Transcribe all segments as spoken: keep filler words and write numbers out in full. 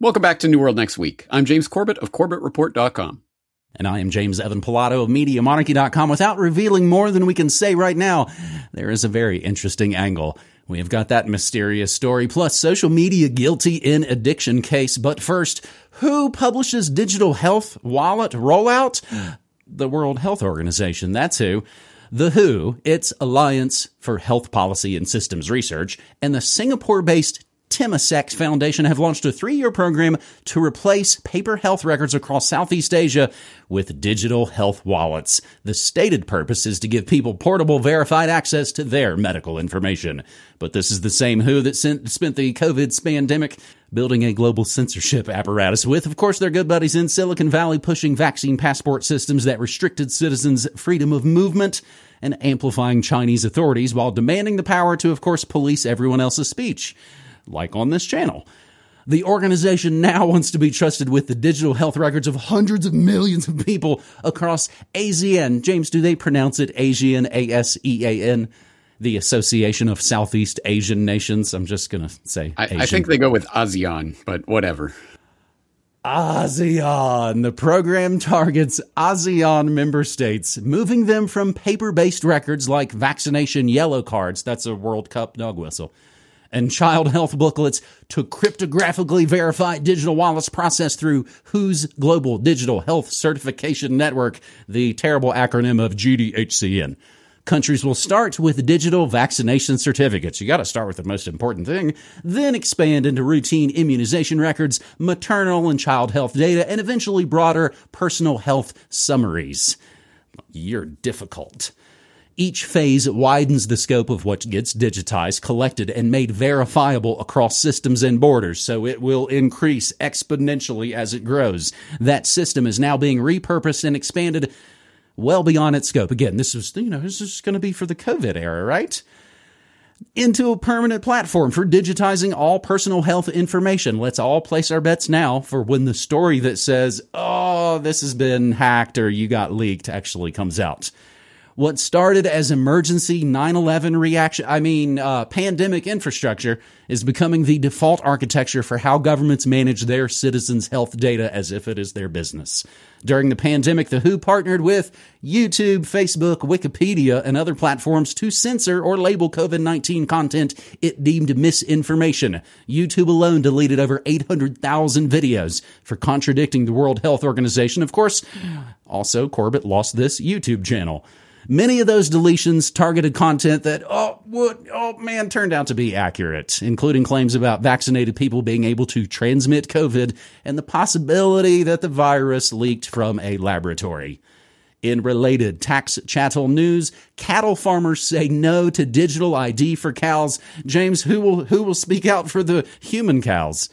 Welcome back to New World Next Week. I'm James Corbett of Corbett Report dot com. And I am James Evan Pilato of Media Monarchy dot com. Without revealing more than we can say right now, there is a very interesting angle. We have got that mysterious story, plus social media guilty in addiction case. But first, who publishes digital health wallet rollout? The World Health Organization, that's who. The W H O, its Alliance for Health Policy and Systems Research, and the Singapore-based Temasek Foundation have launched a three-year program to replace paper health records across Southeast Asia with digital health wallets. The stated purpose is to give people portable, verified access to their medical information. But this is the same W H O that sent, spent the COVID pandemic building a global censorship apparatus with, of course, their good buddies in Silicon Valley pushing vaccine passport systems that restricted citizens' freedom of movement and amplifying Chinese authorities while demanding the power to, of course, police everyone else's speech. Like on this channel. The organization now wants to be trusted with the digital health records of hundreds of millions of people across ASEAN. James, do they pronounce it ASEAN, A S E A N? The Association of Southeast Asian Nations? I'm just going to say I, Asian. I think they go with ASEAN, but whatever. ASEAN. The program targets ASEAN member states, moving them from paper-based records like vaccination yellow cards. That's a World Cup dog whistle. And child health booklets to cryptographically verified digital wallets processed through W H O's Global Digital Health Certification Network, the terrible acronym of G D H C N. Countries will start with digital vaccination certificates. You got to start with the most important thing, then expand into routine immunization records, maternal and child health data, and eventually broader personal health summaries. You're difficult. Each phase widens the scope of what gets digitized, collected, and made verifiable across systems and borders, so it will increase exponentially as it grows. That system is now being repurposed and expanded well beyond its scope. Again, this is, you know, this is going to be for the COVID era, right? Into a permanent platform for digitizing all personal health information. Let's all place our bets now for when the story that says, oh, this has been hacked or you got leaked actually comes out. What started as emergency nine eleven reaction, I mean, uh, pandemic infrastructure is becoming the default architecture for how governments manage their citizens' health data as if it is their business. During the pandemic, the W H O partnered with YouTube, Facebook, Wikipedia, and other platforms to censor or label COVID nineteen content it deemed misinformation. YouTube alone deleted over eight hundred thousand videos for contradicting the World Health Organization. Of course, also Corbett lost this YouTube channel. Many of those deletions targeted content that, oh, what, oh man, turned out to be accurate, including claims about vaccinated people being able to transmit COVID and the possibility that the virus leaked from a laboratory. In related tax chattel news, cattle farmers say no to digital I D for cows. James, who will who will speak out for the human cows?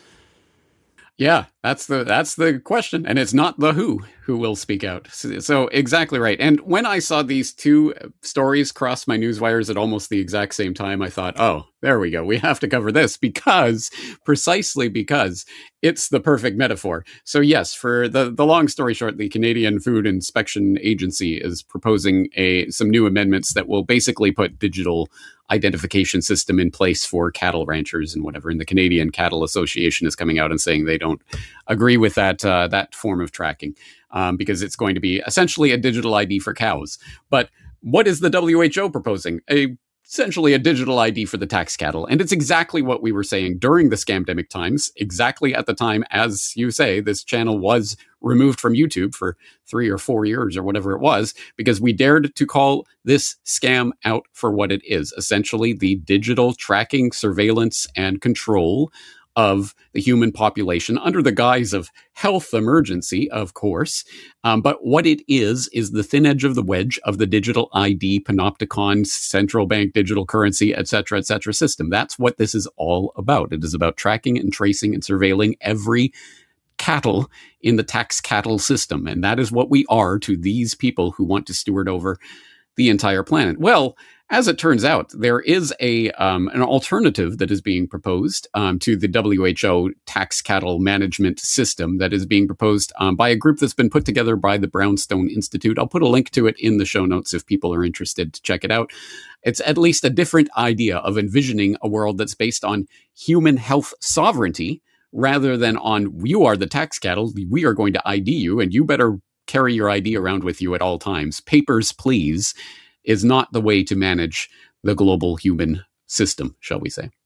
Yeah, that's the that's the question. And it's not the W H O who will speak out. So, so exactly right. And when I saw these two stories cross my news wires at almost the exact same time, I thought, oh, there we go. We have to cover this because precisely because it's the perfect metaphor. So yes, for the, the long story short, the Canadian Food Inspection Agency is proposing a some new amendments that will basically put digital identification system in place for cattle ranchers and whatever. And the Canadian Cattle Association is coming out and saying they don't agree with that uh, that form of tracking um, because it's going to be essentially a digital I D for cows. But what is the W H O proposing? A essentially a digital I D for the tax cattle. And it's exactly what we were saying during the scamdemic times, exactly at the time, as you say, this channel was removed from YouTube for three or four years or whatever it was, because we dared to call this scam out for what it is, essentially the digital tracking, surveillance, and control of the human population under the guise of health emergency, of course. Um, but what it is, is the thin edge of the wedge of the digital I D, panopticon, central bank digital currency, et cetera, et cetera system. That's what this is all about. It is about tracking and tracing and surveilling every cattle in the tax cattle system. And that is what we are to these people who want to steward over the entire planet. Well, as it turns out, there is a um, an alternative that is being proposed um, to the W H O tax cattle management system that is being proposed um, by a group that's been put together by the Brownstone Institute. I'll put a link to it in the show notes if people are interested to check it out. It's at least a different idea of envisioning a world that's based on human health sovereignty rather than on, you are the tax cattle, we are going to I D you, and you better carry your I D around with you at all times. Papers, please, is not the way to manage the global human system, shall we say.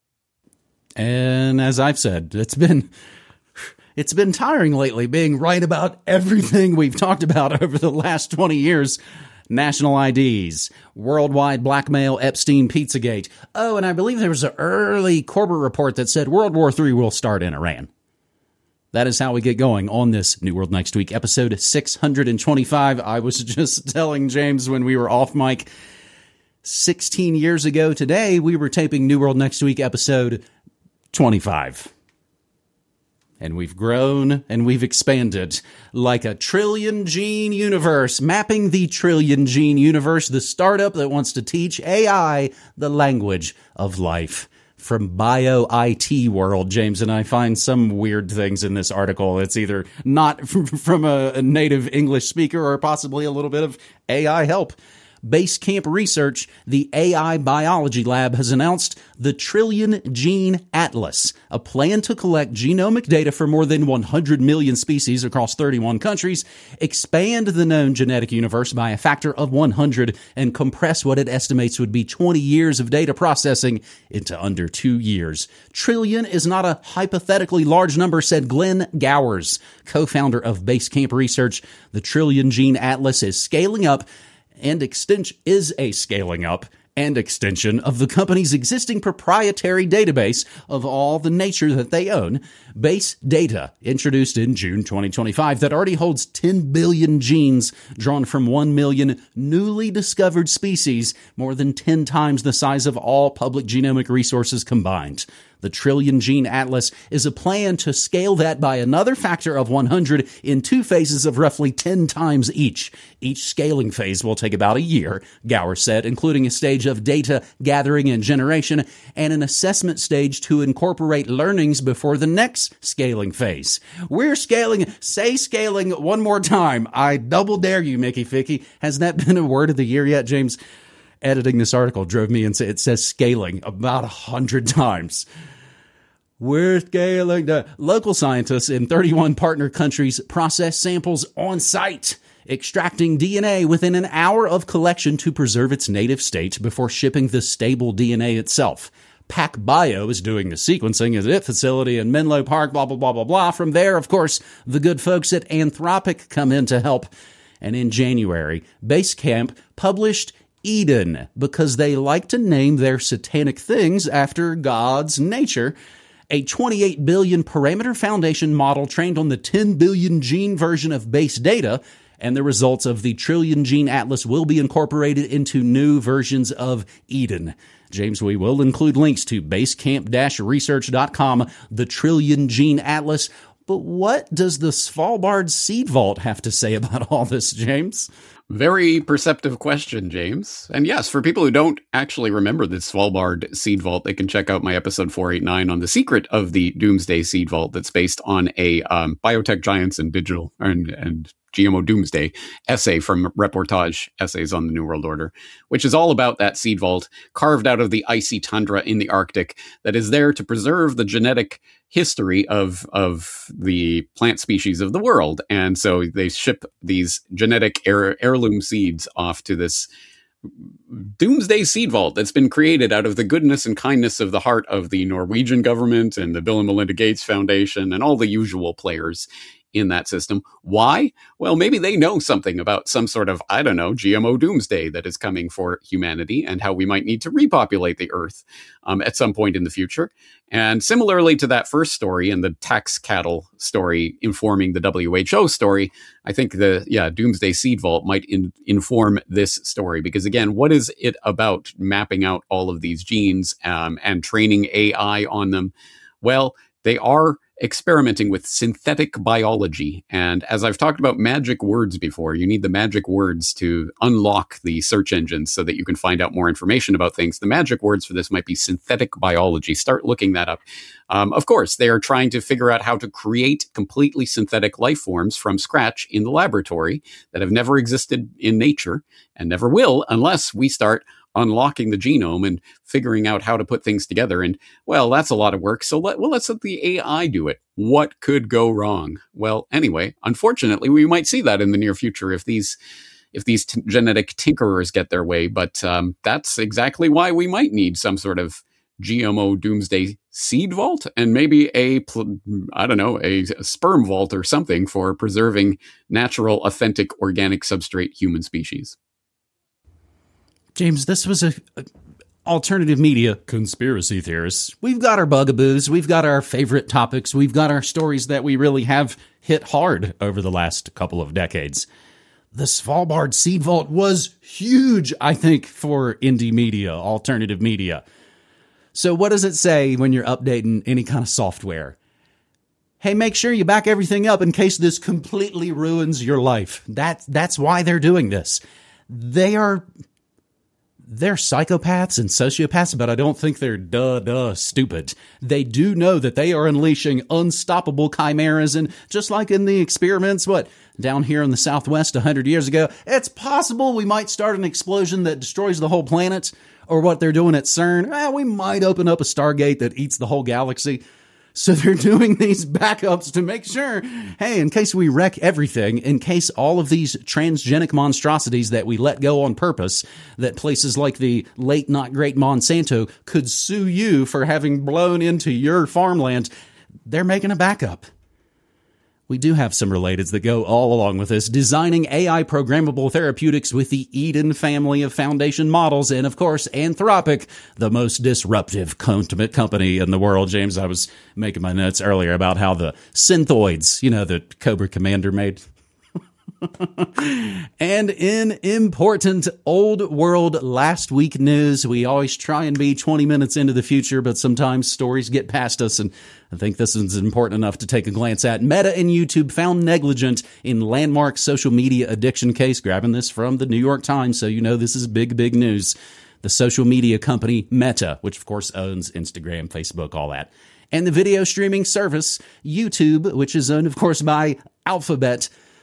And as I've said, it's been it's been tiring lately being right about everything we've talked about over the last twenty years. National I Ds, worldwide blackmail, Epstein, Pizzagate. Oh, and I believe there was an early Corbett report that said World War Three will start in Iran. That is how we get going on this New World Next Week, episode six hundred twenty-five. I was just telling James when we were off mic, sixteen years ago today, we were taping New World Next Week, episode twenty-five. And we've grown and we've expanded like a trillion gene universe, mapping the trillion gene universe, the startup that wants to teach A I the language of life. From Bio I T World, James and I find some weird things in this article. It's either not from a native English speaker or possibly a little bit of A I help. Basecamp Research, the A I biology lab, has announced the Trillion Gene Atlas, a plan to collect genomic data for more than one hundred million species across thirty-one countries, expand the known genetic universe by a factor of one hundred, and compress what it estimates would be twenty years of data processing into under two years. Trillion is not a hypothetically large number, said Glenn Gowers, co-founder of Basecamp Research. The Trillion Gene Atlas is scaling up and extension is a scaling up and extension of the company's existing proprietary database of all the nature that they own. Base Data, introduced in June twenty twenty-five, that already holds ten billion genes drawn from one million newly discovered species, more than ten times the size of all public genomic resources combined. The Trillion Gene Atlas is a plan to scale that by another factor of one hundred in two phases of roughly ten times each. Each scaling phase will take about a year, Gower said, including a stage of data gathering and generation and an assessment stage to incorporate learnings before the next scaling phase. We're scaling, say scaling one more time. I double dare you, Mickey Ficky. Has that been a word of the year yet, James? Editing this article drove me into it says scaling about a hundred times. We're scaling. The local scientists in thirty-one partner countries process samples on site, extracting D N A within an hour of collection to preserve its native state before shipping the stable D N A itself. PacBio is doing the sequencing at its facility in Menlo Park, blah, blah, blah, blah, blah. From there, of course, the good folks at Anthropic come in to help. And in January, Basecamp published Eden, because they like to name their satanic things after God's nature. A twenty-eight billion parameter foundation model trained on the ten billion gene version of base data, and the results of the Trillion Gene Atlas will be incorporated into new versions of Eden. James, we will include links to basecamp dash research dot com, the Trillion Gene Atlas. But what does the Svalbard Seed Vault have to say about all this, James? Very perceptive question, James. And yes, for people who don't actually remember the Svalbard Seed Vault, they can check out my episode four eighty-nine on the secret of the Doomsday Seed Vault that's based on a um, biotech giants and digital and, and G M O Doomsday essay from Reportage Essays on the New World Order, which is all about that seed vault carved out of the icy tundra in the Arctic that is there to preserve the genetic history of of the plant species of the world. And so they ship these genetic heir, heirloom seeds off to this Doomsday Seed Vault that's been created out of the goodness and kindness of the heart of the Norwegian government and the Bill and Melinda Gates Foundation and all the usual players in that system. Why? Well, maybe they know something about some sort of, I don't know, G M O doomsday that is coming for humanity and how we might need to repopulate the earth um, at some point in the future. And similarly to that first story and the tax cattle story informing the W H O story, I think the yeah Doomsday Seed Vault might in, inform this story. Because again, what is it about mapping out all of these genes um, and training A I on them? Well, they are experimenting with synthetic biology. And as I've talked about magic words before, you need the magic words to unlock the search engines so that you can find out more information about things. The magic words for this might be synthetic biology. Start looking that up. Um, of course, they are trying to figure out how to create completely synthetic life forms from scratch in the laboratory that have never existed in nature and never will unless we start unlocking the genome and figuring out how to put things together. And, well, that's a lot of work. So let, well, let's let the A I do it. What could go wrong? Well, anyway, unfortunately, we might see that in the near future if these if these t- genetic tinkerers get their way. But um, that's exactly why we might need some sort of G M O doomsday seed vault and maybe a, I don't know, a sperm vault or something for preserving natural, authentic, organic substrate human species. James, this was a, a alternative media conspiracy theorists. We've got our bugaboos. We've got our favorite topics. We've got our stories that we really have hit hard over the last couple of decades. The Svalbard Seed Vault was huge, I think, for indie media, alternative media. So what does it say when you're updating any kind of software? Hey, make sure you back everything up in case this completely ruins your life. That, that's why they're doing this. They are... They're psychopaths and sociopaths, but I don't think they're duh-duh stupid. They do know that they are unleashing unstoppable chimeras, and just like in the experiments, what, down here in the Southwest a hundred years ago, it's possible we might start an explosion that destroys the whole planet, or what they're doing at CERN, eh, we might open up a Stargate that eats the whole galaxy. So they're doing these backups to make sure, hey, in case we wreck everything, in case all of these transgenic monstrosities that we let go on purpose, that places like the late not great Monsanto could sue you for having blown into your farmland, they're making a backup. We do have some relateds that go all along with this, designing A I programmable therapeutics with the Eden family of foundation models, and of course, Anthropic, the most disruptive company in the world. James, I was making my notes earlier about how the synthoids, you know, that Cobra Commander made. And in important old world last week news, we always try and be twenty minutes into the future, but sometimes stories get past us, and I think this is important enough to take a glance at. Meta and YouTube found negligent in landmark social media addiction case. Grabbing this from the New York Times, so you know this is big, big news. The social media company Meta, which of course owns Instagram, Facebook, all that, and the video streaming service YouTube, which is owned, of course, by Alphabet,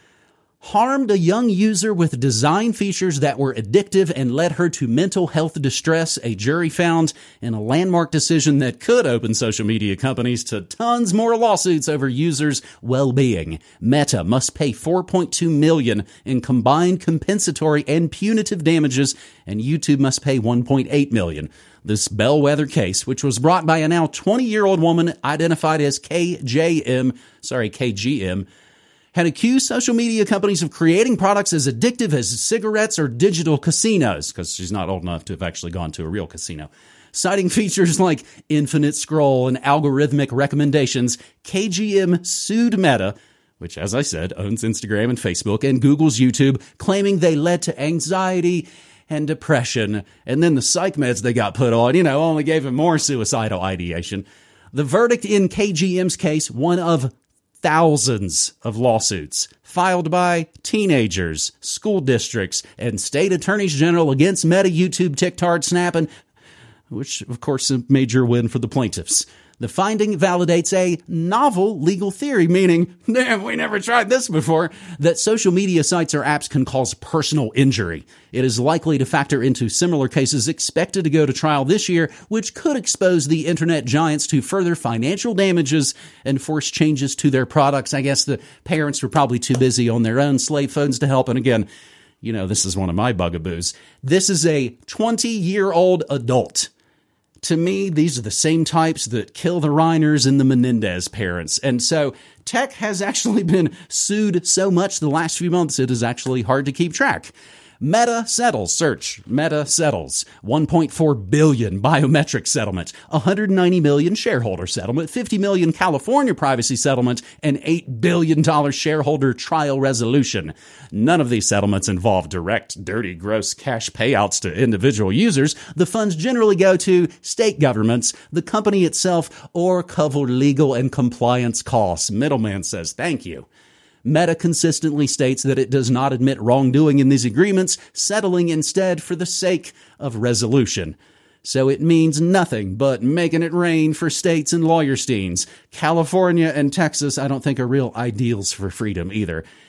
harmed a young user with design features that were addictive and led her to mental health distress, a jury found in a landmark decision that could open social media companies to tons more lawsuits over users' well-being. Meta must pay four point two million dollars in combined compensatory and punitive damages, and YouTube must pay one point eight million dollars. This bellwether case, which was brought by a now twenty-year-old woman identified as K J M, sorry, K G M, had accused social media companies of creating products as addictive as cigarettes or digital casinos, because she's not old enough to have actually gone to a real casino. Citing features like infinite scroll and algorithmic recommendations, K G M sued Meta, which, as I said, owns Instagram and Facebook, and Google's YouTube, claiming they led to anxiety and depression. And then the psych meds they got put on, you know, only gave them more suicidal ideation. The verdict in K G M's case, one of thousands of lawsuits filed by teenagers, school districts, and state attorneys general against Meta, YouTube, TikTok, Snap, and which, of course, is a major win for the plaintiffs. The finding validates a novel legal theory, meaning, damn, we never tried this before, that social media sites or apps can cause personal injury. It is likely to factor into similar cases expected to go to trial this year, which could expose the internet giants to further financial damages and force changes to their products. I guess the parents were probably too busy on their own slave phones to help. And again, you know, this is one of my bugaboos. This is a twenty-year-old adult. To me, these are the same types that kill the Reiners and the Menendez parents. And so tech has actually been sued so much the last few months, it is actually hard to keep track. Meta settles, search, Meta settles, one point four billion dollars biometric settlement, one hundred ninety million dollars shareholder settlement, fifty million dollars California privacy settlement, and eight billion dollars shareholder trial resolution. None of these settlements involve direct, dirty, gross cash payouts to individual users. The funds generally go to state governments, the company itself, or cover legal and compliance costs. Middleman says thank you. Meta consistently states that it does not admit wrongdoing in these agreements, settling instead for the sake of resolution. So it means nothing but making it rain for states and lawyersteins. California and Texas, I don't think, are real ideals for freedom either.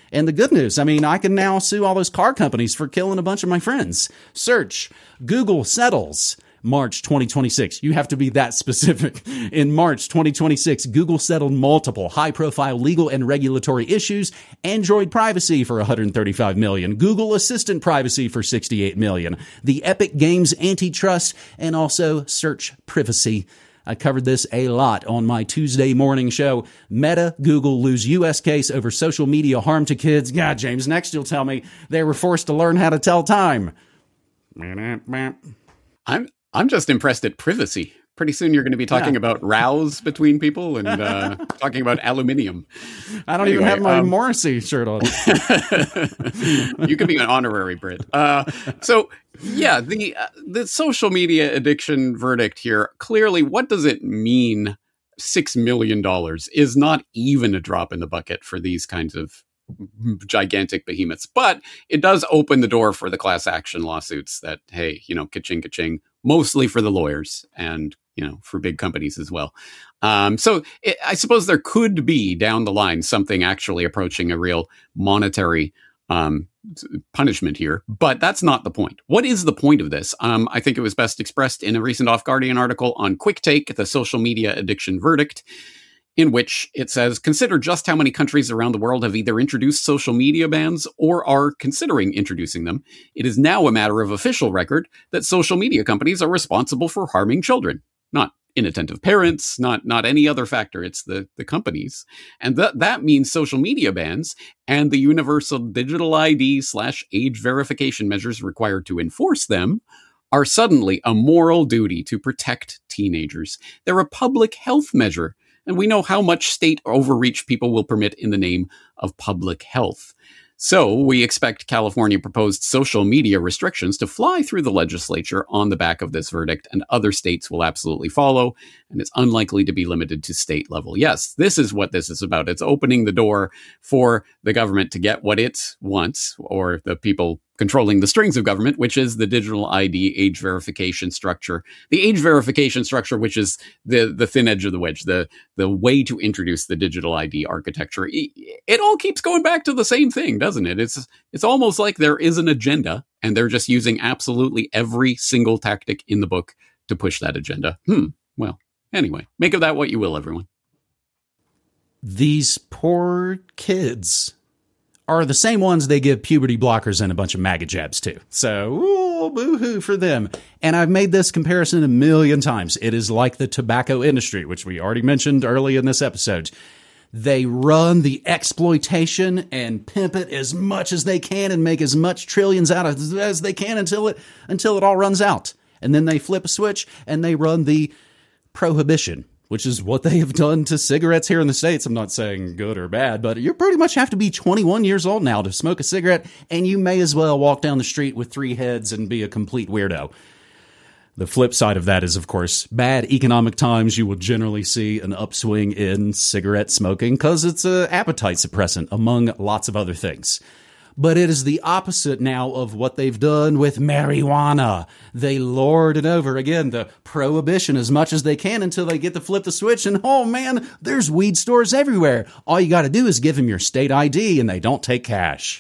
And the good news, I mean, I can now sue all those car companies for killing a bunch of my friends. Search, Google settles. March twenty twenty-six. You have to be that specific. In March twenty twenty-six, Google settled multiple high-profile legal and regulatory issues. Android privacy for one hundred thirty-five million dollars. Google Assistant privacy for sixty-eight million dollars. The Epic Games antitrust, and also search privacy. I covered this a lot on my Tuesday morning show. Meta, Google lose U S case over social media harm to kids. God, James, next you'll tell me they were forced to learn how to tell time. I'm I'm just impressed at privacy. Pretty soon you're going to be talking yeah. about rows between people and uh, talking about aluminium. I don't anyway, even have my um, Morrissey shirt on. You could be an honorary Brit. Uh, so, yeah, the uh, the social media addiction verdict here, clearly, what does it mean? six million dollars is not even a drop in the bucket for these kinds of gigantic behemoths, but it does open the door for the class action lawsuits that, hey, you know, ka-ching, ka-ching, mostly for the lawyers and, you know, for big companies as well. Um, so it, I suppose there could be down the line something actually approaching a real monetary um, punishment here, but that's not the point. What is the point of this? Um, I think it was best expressed in a recent Off Guardian article on Quick Take, the social media addiction verdict, in which it says, consider just how many countries around the world have either introduced social media bans or are considering introducing them. It is now a matter of official record that social media companies are responsible for harming children, not inattentive parents, not not any other factor. It's the, the companies. And that that means social media bans and the universal digital I D slash age verification measures required to enforce them are suddenly a moral duty to protect teenagers. They're a public health measure. And we know how much state overreach people will permit in the name of public health. So we expect California proposed social media restrictions to fly through the legislature on the back of this verdict, and other states will absolutely follow, and it's unlikely to be limited to state level. Yes, this is what this is about. It's opening the door for the government to get what it wants, or the people controlling the strings of government, which is the digital I D age verification structure. The age verification structure, which is the, the thin edge of the wedge, the, the way to introduce the digital I D architecture. It, it all keeps going back to the same thing, doesn't it? It's, it's almost like there is an agenda, and they're just using absolutely every single tactic in the book to push that agenda. Hmm. Well, anyway, make of that what you will, everyone. These poor kids are the same ones they give puberty blockers and a bunch of MAGA jabs to. So, ooh, boo-hoo for them. And I've made this comparison a million times. It is like the tobacco industry, which we already mentioned early in this episode. They run the exploitation and pimp it as much as they can and make as much trillions out of it as they can until it until it all runs out. And then they flip a switch and they run the prohibition, which is what they have done to cigarettes here in the States. I'm not saying good or bad, but you pretty much have to be twenty-one years old now to smoke a cigarette, and you may as well walk down the street with three heads and be a complete weirdo. The flip side of that is, of course, bad economic times. You will generally see an upswing in cigarette smoking because it's an appetite suppressant, among lots of other things. But it is the opposite now of what they've done with marijuana. They lord it over, again, the prohibition as much as they can until they get to flip the switch. And, oh, man, there's weed stores everywhere. All you got to do is give them your state I D, and they don't take cash.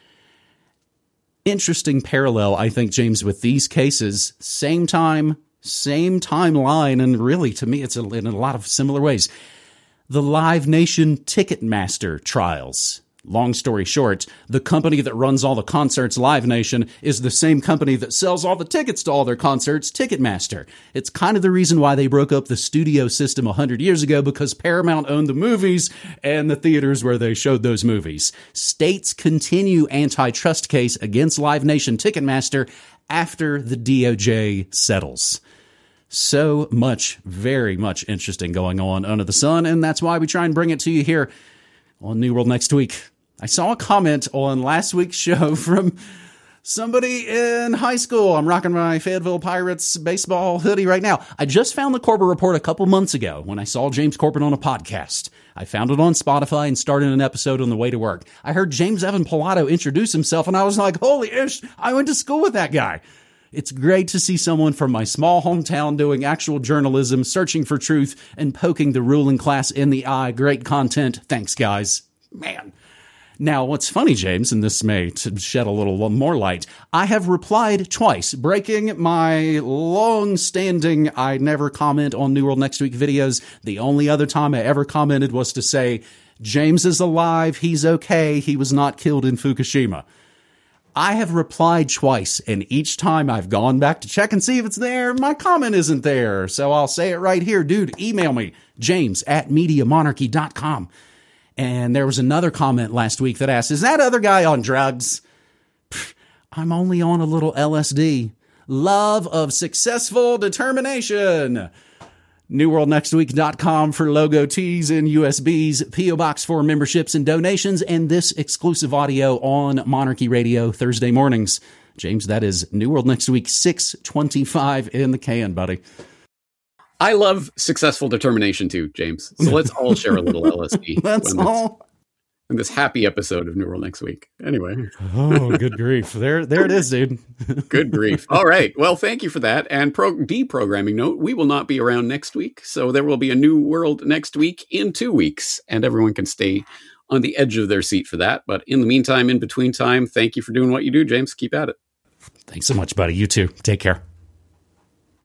Interesting parallel, I think, James, with these cases. Same time, same timeline, and really, to me, it's in a lot of similar ways. The Live Nation Ticketmaster trials. Long story short, the company that runs all the concerts, Live Nation, is the same company that sells all the tickets to all their concerts, Ticketmaster. It's kind of the reason why they broke up the studio system one hundred years ago, because Paramount owned the movies and the theaters where they showed those movies. States continue antitrust case against Live Nation Ticketmaster after the D O J settles. So much, very much interesting going on under the sun, and that's why we try and bring it to you here on New World Next Week. I saw a comment on last week's show from somebody in high school. I'm rocking my Fayetteville Pirates baseball hoodie right now. I just found the Corbett Report a couple months ago when I saw James Corbett on a podcast. I found it on Spotify and started an episode on the way to work. I heard James Evan Pilato introduce himself, and I was like, holy ish, I went to school with that guy. It's great to see someone from my small hometown doing actual journalism, searching for truth, and poking the ruling class in the eye. Great content. Thanks, guys. Man. Now, what's funny, James, and this may t- shed a little more light, I have replied twice, breaking my long-standing I never comment on New World Next Week videos. The only other time I ever commented was to say, James is alive, he's okay, he was not killed in Fukushima. I have replied twice, and each time I've gone back to check and see if it's there, my comment isn't there. So I'll say it right here. Dude, email me, james at media monarchy dot com. And there was another comment last week that asked, is that other guy on drugs? Pfft, I'm only on a little L S D. Love of successful determination. new world next week dot com for logo tees and U S Bs, P O Box for memberships and donations, and this exclusive audio on Monarchy Radio Thursday mornings. James, that is New World Next Week six twenty-five in the can, buddy. I love successful determination too, James. So let's all share a little L S D. That's all. In this happy episode of New World Next Week. Anyway. Oh, good grief. There there it is, dude. Good grief. All right. Well, thank you for that. And pro- deprogramming note, we will not be around next week. So there will be a New World Next Week in two weeks. And everyone can stay on the edge of their seat for that. But in the meantime, in between time, thank you for doing what you do, James. Keep at it. Thanks so much, buddy. You too. Take care.